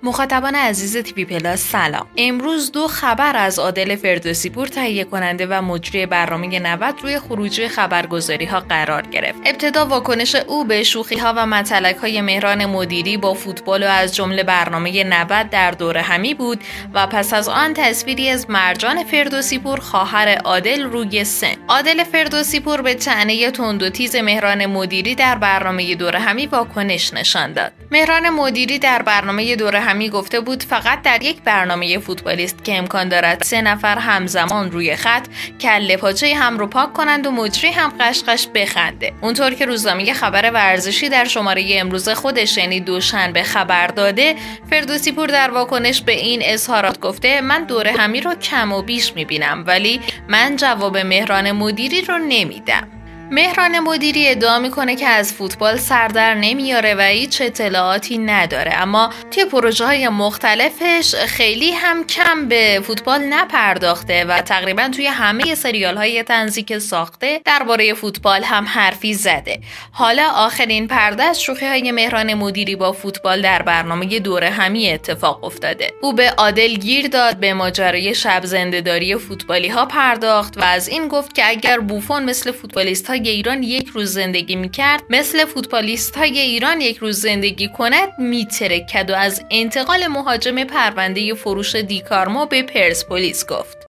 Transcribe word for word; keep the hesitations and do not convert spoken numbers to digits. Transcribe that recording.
مخاطبان عزیز تیوی پلاس سلام. امروز دو خبر از عادل فردوسی پور تهیه کننده و مجری برنامه نود روی خروجی خبرگزاری ها قرار گرفت. ابتدا واکنش او به شوخی ها و متلک های مهران مدیری با فوتبال و از جمله برنامه نود در دوره همی بود و پس از آن تصویری از مرجان فردوسی پور خواهر عادل روی سن. عادل فردوسی پور به طعنه تند و تیز مهران مدیری در برنامه دوره همی واکنش نشان داد. مهران مدیری در برنامه دوره همی گفته بود فقط در یک برنامه فوتبالیست که امکان دارد سه نفر همزمان روی خط کله پاچه هم رو پاک کنند و مجری هم قشقش بخنده. اونطور که روزنامه خبر ورزشی در شماره امروز خودش یعنی دوشنبه خبر داده، فردوسی پور در واکنش به این اظهارات گفته من دوره همی رو کم و بیش میبینم ولی من جواب مهران مدیری رو نمیدم. مهران مدیری ادعا میکنه که از فوتبال سردر نمیاره و هیچ اطلاعاتی نداره، اما توی پروژه های مختلفش خیلی هم کم به فوتبال نپرداخته و تقریبا توی همه سریال های طنزی که ساخته درباره فوتبال هم حرفی زده. حالا آخرین پرده از شوخی های مهران مدیری با فوتبال در برنامه دوره همی اتفاق افتاده. او به عادل گیر داد، به ماجرای شب زنده‌داری فوتبالی ها پرداخت و از این گفت که اگر بوفون مثل فوتبالیست ها ایران یک روز زندگی میکرد مثل فوتبالیست های ایران یک روز زندگی کند میترکد و از انتقال مهاجم پرونده فروش دیکارما به پرسپولیس گفت.